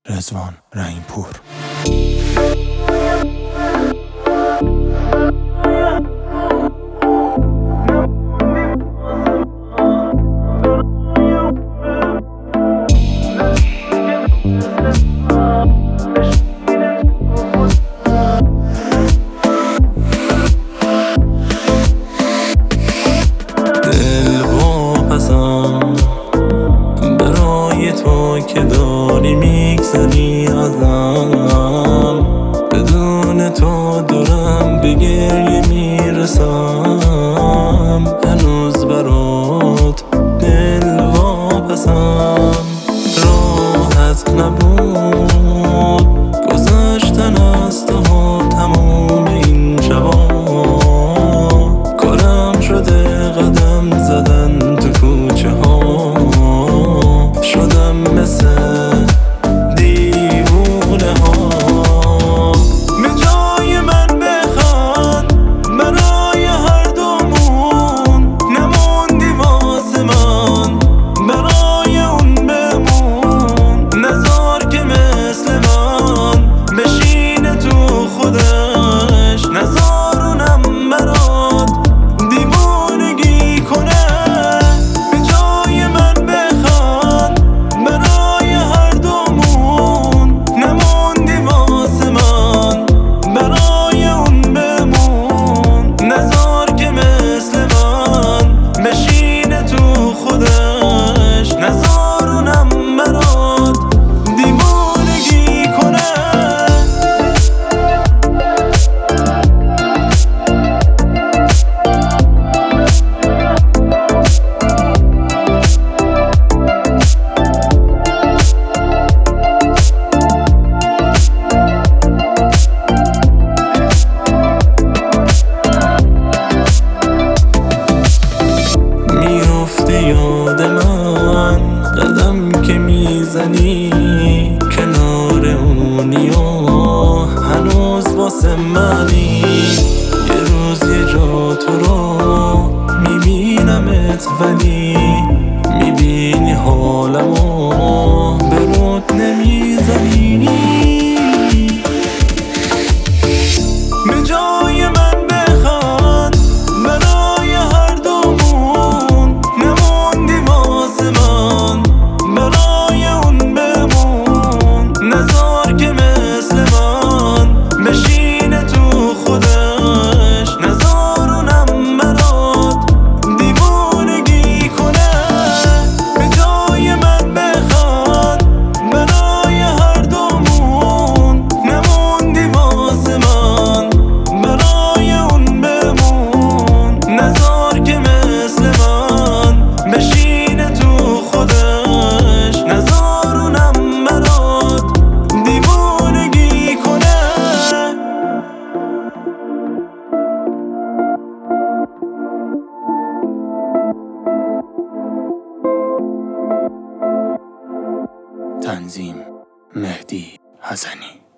رضوان رحیم‌پور. برای تو که داری میگذری ازم، بدون تو دارم به گریه میرسم. هنوز برات دل واپسم، راحت نبود گذشتن از تو تموم این شبا. کارم شده قدم زدن تو کوچه ها، شدم مثل دیوونه ها. به جای من بخند، برای هر دومون نموندی واسه من، برای اون بمون. نذار که مثل من بشینه تو خودش، نذار اونم برات دیوونگی کنه. به جای من بخند، برای هر دومون نموندی واسه من، برای اون بمون. نذار که مثل من بشینه تو خودش، نذار اونم برات دیوونگی کنه. میفته یاد من قدم که میزنی کنار اونی و هنوز واسه منی. یه روز یه جا تو رو میبینمت، ولی میبینی حالمو به رود نمیزنی. به جای من بخند، برای هر دومون نموندی واسه من، برای اون بمون. نذار که مثل من بشینه تو خودش، نذار اونم برات دیوونگی کنه. به جای من بخند، برای هر دومون نموندی واسه من، برای اون بمون. نذار که مثل من بشینه تو خودش، نذار اونم برات دیوونگی کنه. تنظیم مهدی حسنی.